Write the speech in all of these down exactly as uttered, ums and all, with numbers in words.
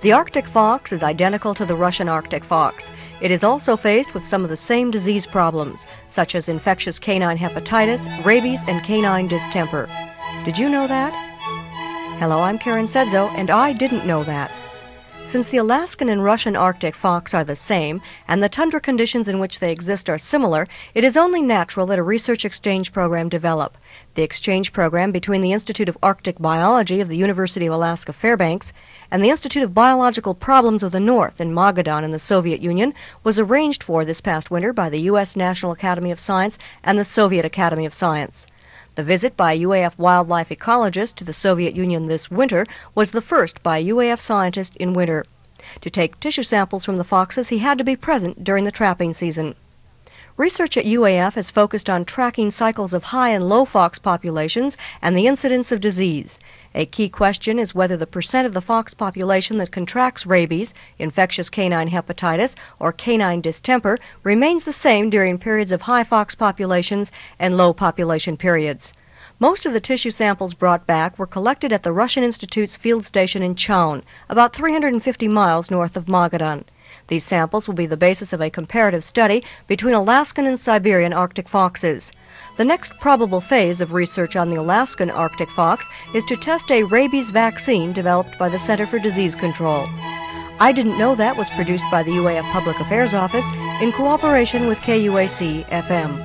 The Arctic fox is identical to the Russian Arctic fox. It is also faced with some of the same disease problems, such as infectious canine hepatitis, rabies, and canine distemper. Did you know that? Hello, I'm Karen Sedzo, and I didn't know that. Since the Alaskan and Russian Arctic fox are the same, and the tundra conditions in which they exist are similar, it is only natural that a research exchange program develop. The exchange program between the Institute of Arctic Biology of the University of Alaska Fairbanks and the Institute of Biological Problems of the North in Magadan in the Soviet Union was arranged for this past winter by the U S National Academy of Science and the Soviet Academy of Science. The visit by a U A F wildlife ecologist to the Soviet Union this winter was the first by a U A F scientist in winter. To take tissue samples from the foxes, he had to be present during the trapping season. Research at U A F has focused on tracking cycles of high and low fox populations and the incidence of disease. A key question is whether the percent of the fox population that contracts rabies, infectious canine hepatitis, or canine distemper remains the same during periods of high fox populations and low population periods. Most of the tissue samples brought back were collected at the Russian Institute's field station in Chaun, about three hundred fifty miles north of Magadan. These samples will be the basis of a comparative study between Alaskan and Siberian Arctic foxes. The next probable phase of research on the Alaskan Arctic fox is to test a rabies vaccine developed by the Center for Disease Control. I Didn't Know That was produced by the U A F Public Affairs Office in cooperation with K U A C F M.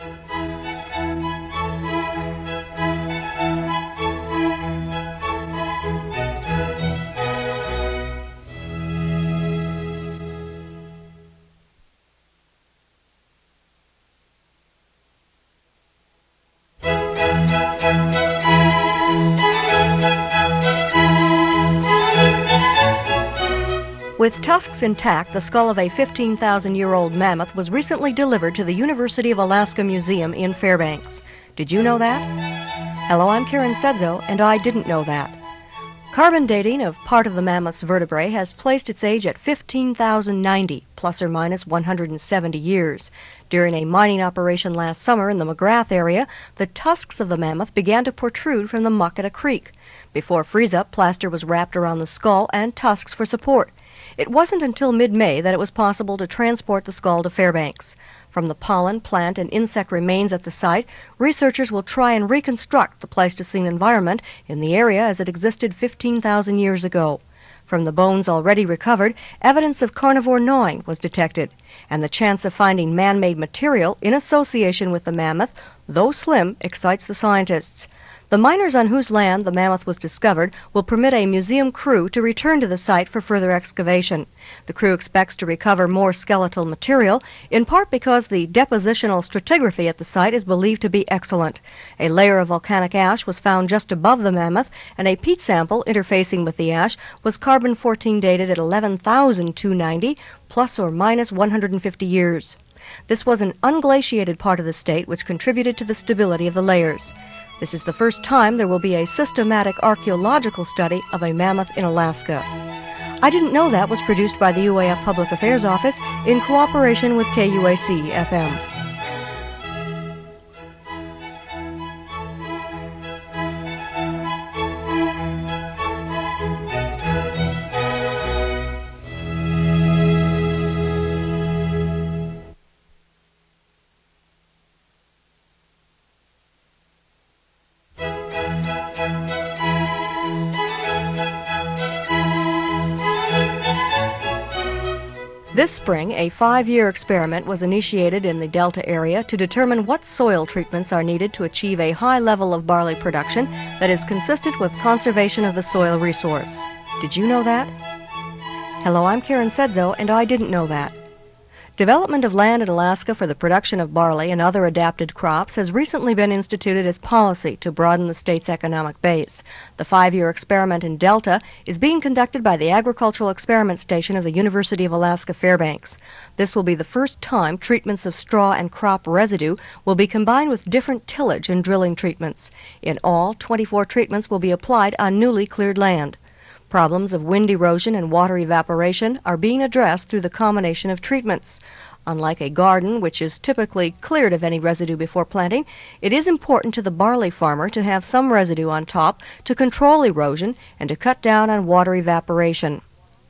With tusks intact, the skull of a fifteen thousand year old mammoth was recently delivered to the University of Alaska Museum in Fairbanks. Did you know that? Hello, I'm Karen Sedzo, and I didn't know that. Carbon dating of part of the mammoth's vertebrae has placed its age at fifteen thousand ninety, plus or minus one hundred seventy years. During a mining operation last summer in the McGrath area, the tusks of the mammoth began to protrude from the muck at a creek. Before freeze-up, plaster was wrapped around the skull and tusks for support. It wasn't until mid-May that it was possible to transport the skull to Fairbanks. From the pollen, plant, and insect remains at the site, researchers will try and reconstruct the Pleistocene environment in the area as it existed fifteen thousand years ago. From the bones already recovered, evidence of carnivore gnawing was detected, and the chance of finding man-made material in association with the mammoth, though slim, excites the scientists. The miners on whose land the mammoth was discovered will permit a museum crew to return to the site for further excavation. The crew expects to recover more skeletal material, in part because the depositional stratigraphy at the site is believed to be excellent. A layer of volcanic ash was found just above the mammoth, and a peat sample interfacing with the ash was carbon fourteen dated at eleven thousand two hundred ninety, plus or minus one hundred fifty years. This was an unglaciated part of the state which contributed to the stability of the layers. This is the first time there will be a systematic archaeological study of a mammoth in Alaska. I Didn't Know That was produced by the U A F Public Affairs Office in cooperation with K U A C F M. This spring, a five-year experiment was initiated in the Delta area to determine what soil treatments are needed to achieve a high level of barley production that is consistent with conservation of the soil resource. Did you know that? Hello, I'm Karen Sedzo, and I didn't know that. Development of land in Alaska for the production of barley and other adapted crops has recently been instituted as policy to broaden the state's economic base. The five-year experiment in Delta is being conducted by the Agricultural Experiment Station of the University of Alaska Fairbanks. This will be the first time treatments of straw and crop residue will be combined with different tillage and drilling treatments. In all, twenty-four treatments will be applied on newly cleared land. Problems of wind erosion and water evaporation are being addressed through the combination of treatments. Unlike a garden, which is typically cleared of any residue before planting, it is important to the barley farmer to have some residue on top to control erosion and to cut down on water evaporation.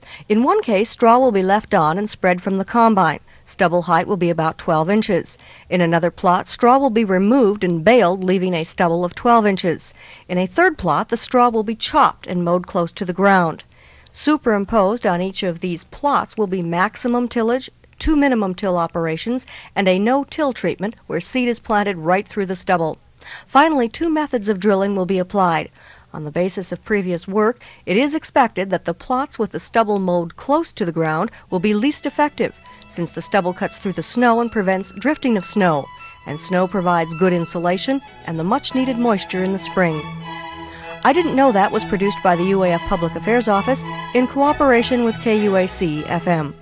In one case, straw will be left on and spread from the combine. Stubble height will be about twelve inches. In another plot, straw will be removed and baled, leaving a stubble of twelve inches. In a third plot, the straw will be chopped and mowed close to the ground. Superimposed on each of these plots will be maximum tillage, two minimum till operations, and a no-till treatment where seed is planted right through the stubble. Finally, two methods of drilling will be applied. On the basis of previous work, it is expected that the plots with the stubble mowed close to the ground will be least effective, since the stubble cuts through the snow and prevents drifting of snow, and snow provides good insulation and the much-needed moisture in the spring. I Didn't Know That was produced by the U A F Public Affairs Office in cooperation with K U A C F M.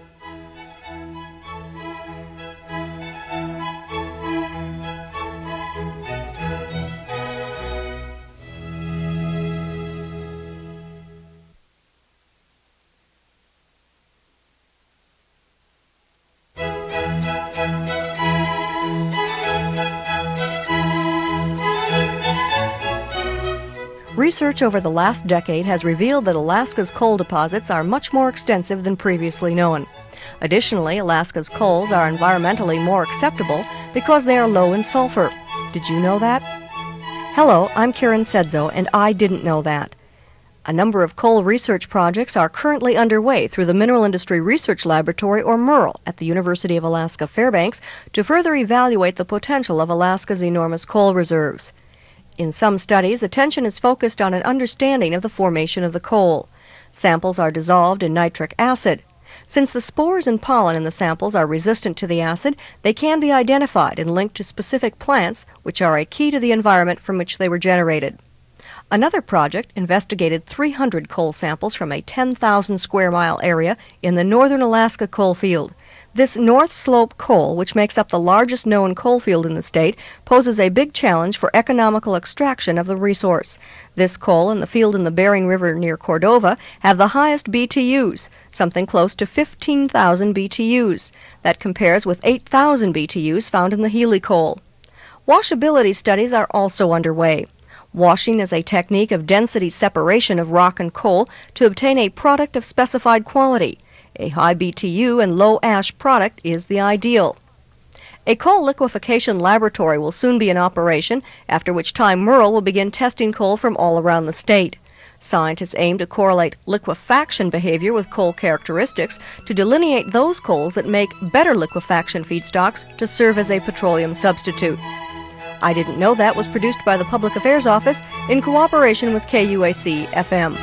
Research over the last decade has revealed that Alaska's coal deposits are much more extensive than previously known. Additionally, Alaska's coals are environmentally more acceptable because they are low in sulfur. Did you know that? Hello, I'm Karen Sedzo, and I didn't know that. A number of coal research projects are currently underway through the Mineral Industry Research Laboratory, or MERL, at the University of Alaska Fairbanks to further evaluate the potential of Alaska's enormous coal reserves. In some studies, attention is focused on an understanding of the formation of the coal. Samples are dissolved in nitric acid. Since the spores and pollen in the samples are resistant to the acid, they can be identified and linked to specific plants, which are a key to the environment from which they were generated. Another project investigated three hundred coal samples from a ten thousand square mile area in the northern Alaska coal field. This North Slope coal, which makes up the largest known coal field in the state, poses a big challenge for economical extraction of the resource. This coal and the field in the Bering River near Cordova have the highest B T Us, something close to fifteen thousand B T Us. That compares with eight thousand B T Us found in the Healy coal. Washability studies are also underway. Washing is a technique of density separation of rock and coal to obtain a product of specified quality. A high B T U and low ash product is the ideal. A coal liquefaction laboratory will soon be in operation, after which time MERL will begin testing coal from all around the state. Scientists aim to correlate liquefaction behavior with coal characteristics to delineate those coals that make better liquefaction feedstocks to serve as a petroleum substitute. I Didn't Know That was produced by the Public Affairs Office in cooperation with K U A C F M.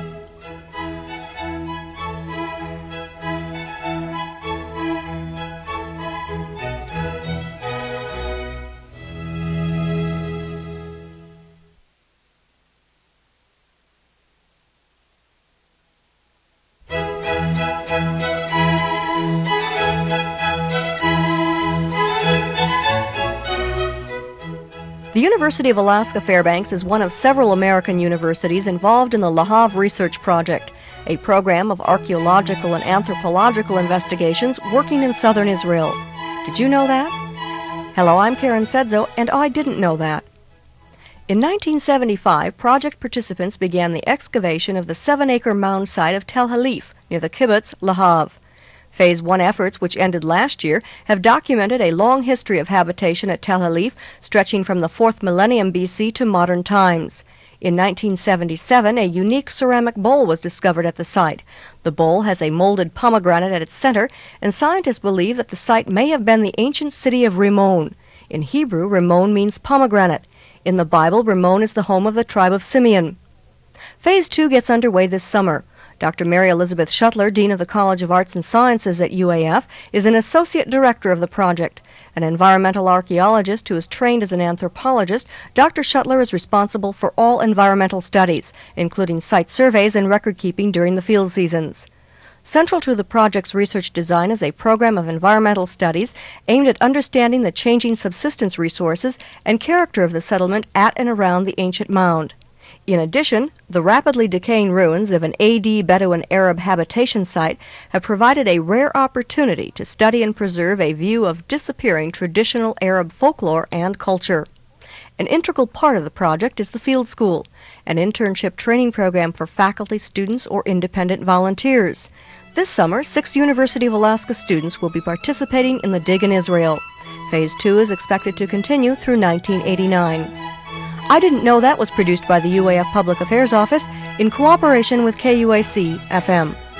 The University of Alaska Fairbanks is one of several American universities involved in the Lahav Research Project, a program of archaeological and anthropological investigations working in southern Israel. Did you know that? Hello, I'm Karen Sedzo, and I didn't know that. In nineteen seventy-five, project participants began the excavation of the seven-acre mound site of Tel Halif, near the kibbutz Lahav. Phase one efforts, which ended last year, have documented a long history of habitation at Tel Halif, stretching from the fourth millennium B C to modern times. In nineteen seventy-seven, a unique ceramic bowl was discovered at the site. The bowl has a molded pomegranate at its center, and scientists believe that the site may have been the ancient city of Rimon. In Hebrew, Rimon means pomegranate. In the Bible, Rimon is the home of the tribe of Simeon. Phase two gets underway this summer. Doctor Mary Elizabeth Schuttler, Dean of the College of Arts and Sciences at U A F, is an associate director of the project. An environmental archaeologist who is trained as an anthropologist, Doctor Schuttler is responsible for all environmental studies, including site surveys and record-keeping during the field seasons. Central to the project's research design is a program of environmental studies aimed at understanding the changing subsistence resources and character of the settlement at and around the ancient mound. In addition, the rapidly decaying ruins of an A D Bedouin Arab habitation site have provided a rare opportunity to study and preserve a view of disappearing traditional Arab folklore and culture. An integral part of the project is the Field School, an internship training program for faculty, students, or independent volunteers. This summer, six University of Alaska students will be participating in the Dig in Israel. Phase two is expected to continue through nineteen eighty-nine. I Didn't Know That was produced by the U A F Public Affairs Office in cooperation with K U A C F M.